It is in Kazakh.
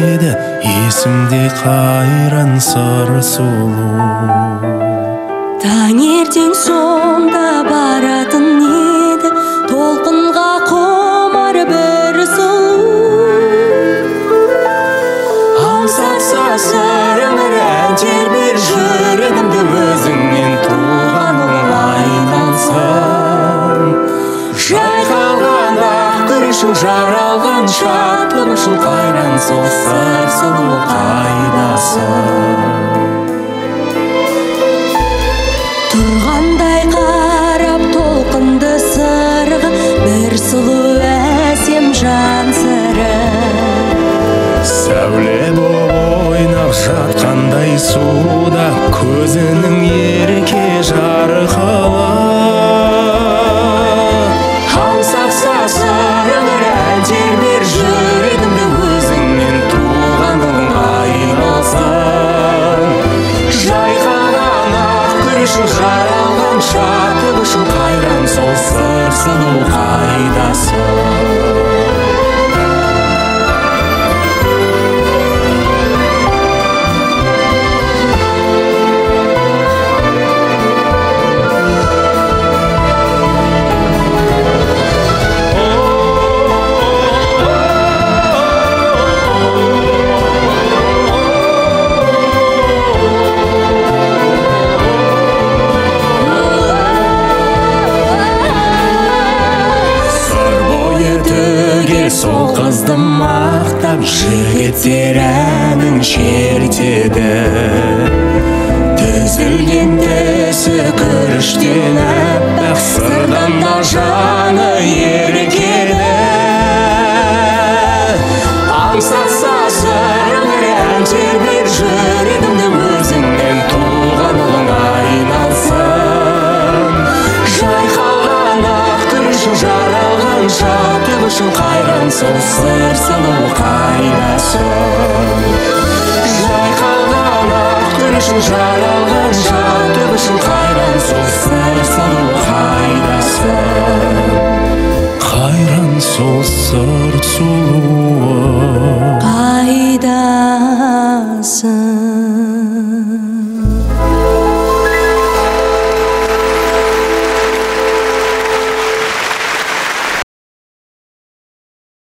еді, есімде қайран сыр сұлу. Таңертең сонда баратын еді, толқынға құмар бір сұлу. Аңсатса сырыңыр ән тербер жүрегімді, өзіңнен туғаның айналсам. Жайқалған ақ күрішің, жаралған шаттық үшін, қайран сол сыр сұлу қайдасың? Тұрғандай қарап толқынды сырға, бір сұлу әсем жан сыры. Сәуле боп ойнап жатқандай суда, көзінің ерке жарқылы. Аңсатса сырыңыр ән тербер жүрегімді, өзіңнен туғаның айналсам. Жайқалған ақ күрішің, жаралған шаттық үшін, қайран сол сыр сұлу қайдасың? Сол қызды мақтап жігіттер әнін шертеді. Түзілген тісі күріштен әппақ, сырдан да жаны еркеді. Аңсатса сырыңыр ән тербер жүрегімді, өзіңнен туған ұлың айналсам. Жайқалған ақ күрішің, жаралған шаттық үшін, қайран сол сыр сұлу қайдасың? Жайқалған ақ күрішің, жаралған шаттық үшін, қайран сол сыр сұлу қайдасың? Қайран сол сыр сұлуы Қайдасың?